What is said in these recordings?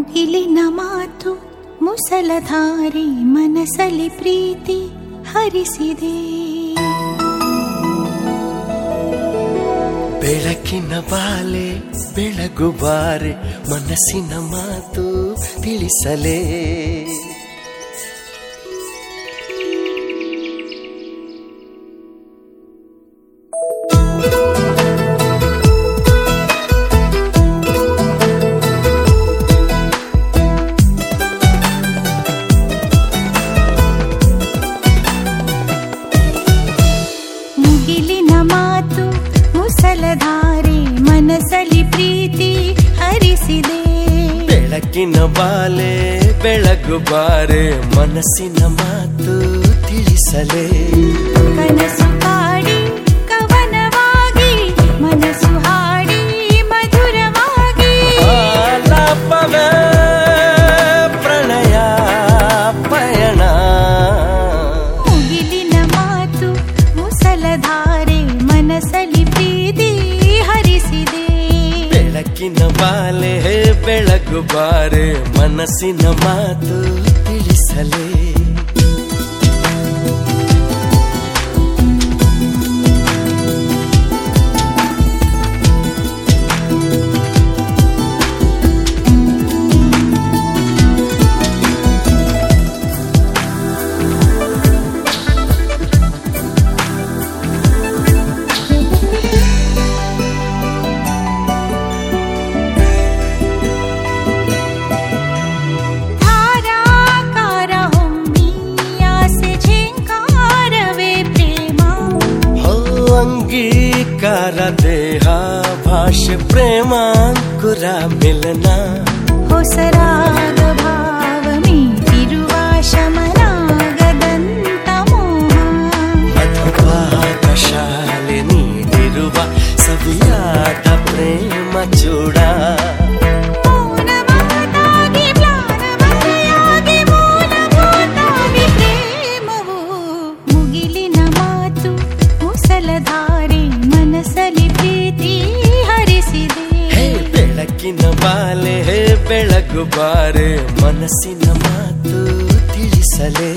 ಮುಗಿಲಿನ ಮಾತು ಮುಸಲಧಾರೆ ಮನಸಲಿ ಪ್ರೀತಿ ಹರಿಸಿದೆ. ಬೆಳಕಿನ ಬಾಲೆ ಬೆಳಗು ಬಾರೆ ಮನಸ್ಸಿನ ಮಾತು ತಿಳಿಸಲೇ. ಮುಗಿಲಿನ ಮಾತು ಮುಸಲಧಾರೆ ಮನಸಲಿ ಪ್ರೀತಿ ಹರಿಸಿದೆ. ಬೆಳಕಿನ ಬಾಲೆ ಬೆಳಗು ಬಾರೆ ಮನಸ್ಸಿನ ಮಾತು ತಿಳಿಸಲೇ. ಕನಸು ಕಾಡಿ ಕವನವಾಗಿ ಮನಸ್ಸು ಹಾಡಿ ಮಧುರವಾಗಿ ಆಲಾಪವೇ ಪ್ರಣಯ ಪಯಣ. ಮುಗಿಲಿನ ಮಾತು ಮುಸಲಧಾರೆ ಮನಸಲಿ ಪ್ರೀತಿ ಹರಿಸಿದೆ. ಬೆಳಕಿನ ಬಾಲೆ ಬೆಳಗು ಬಾರೆ ಮನಸ್ಸಿನ ಮಾತು ತಿಳಿಸಲೇ. ಅಂಗೀಕಾರ ದೇಹ ಭಾಷೆ ಪ್ರೇಮಾಂಕುರ ಮಿಲನ. ಹೊಸರಾಗ ಭಾವ ಮೀಟಿರುವ ಶಮನಾಗದಂತ ಮೋಹ. ಮಧುಪಾಕ ಶಾಲೆ ನೀಡಿರುವ ಸವಿಯಾದ ಪ್ರೇಮ ಚೂಡ. ಮೌನವಾದಾಗಿ ಪ್ಲಾನಮಯವಾಗಿ ಮೂಲಭೂತಾಗಿ ಪ್ರೇಮವು. ಮುಗಿಲಿನ ಮಾತು ಮುಸಲಧಾರೆ ಮನಸಲಿ ಪ್ರೀತಿ ಹರಿಸಿದೆ. ಬೆಳಕಿನ ಬಾಲೆ ಬೆಳಗು ಬಾರೆ ಮನಸ್ಸಿನ ಮಾತು ತಿಳಿಸಲೇ.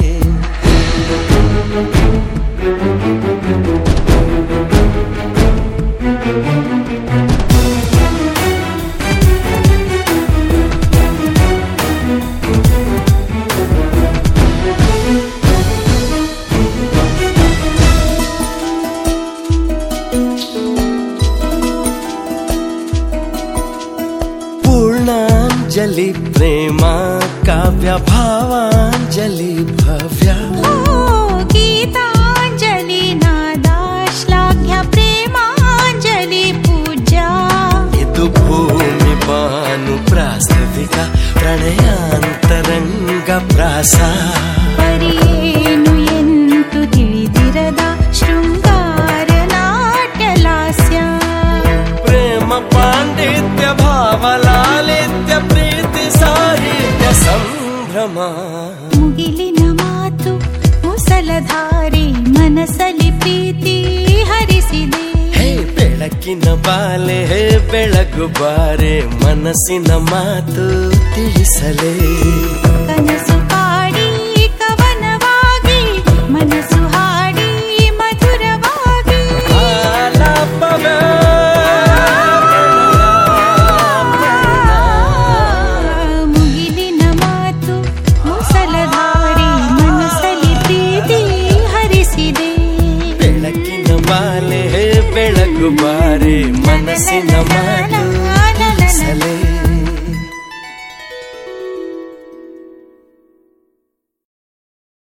ಪೂರ್ಣಾಂಜಲಿ ಪ್ರೇಮ ಕಾವ್ಯ ಭಾವಾಂಜಲಿ ಭವ್ಯ. ಗೀತಾಂಜಲಿ ನಾದ ಶ್ಲಾಘ್ಯ ಪ್ರೇಮಾಂಜಲಿ ಪೂಜ್ಯ. ಇದು ಭೂಮಿ ಬಾನು ಪ್ರಾಸ್ತಾವಿಕ ಪ್ರಣಯಾಂತರಂಗ ಪ್ರಾಸ. ಪರಿಯೇನು ಎಂತು ತಿಳಿದಿರದ ಶೃಂಗಾರ ನಾಟ್ಯ ಲಾಸ್ಯ. ಪ್ರೇಮ ಪಾಂಡಿತ್ಯ ಭಾವಲಾಲಿತ್ಯ ಪ್ರೀತಿ ಸಾಹಿತ್ಯ ಸಂಭ್ರಮ. ಮುಗಿಲಿನ ಮಾತು ಮುಸಲಧಾರೆ ಮನಸಲಿ ಪ್ರೀತಿ ಹರಿಸಿದೆ. ಬೆಳಕಿನ ಬಾಲೆ ಬೆಳಗು ಬಾರೆ ಮನಸ್ಸಿನ ಮಾತು ತಿಳಿಸಲೇ. ಕನಸು ಕಾಡಿ ಕವನವಾಗಿ ಮನಸ್ಸು ಹಾಡಿ ಮಧುರವಾಗಿ ಆಲಾಪವೇ ಮುಗಿಲಿನ ಮಾತು ಮುಸಲಧಾರೆ ಮನಸಲಿ ಪ್ರೀತಿ ಹರಿಸಿದೆ. ಬೆಳಕಿನ ಬಾಲೆ ಬೆಳಗು ಬಾರೆ ಮನಸ್ಸಿನ ಮಾತು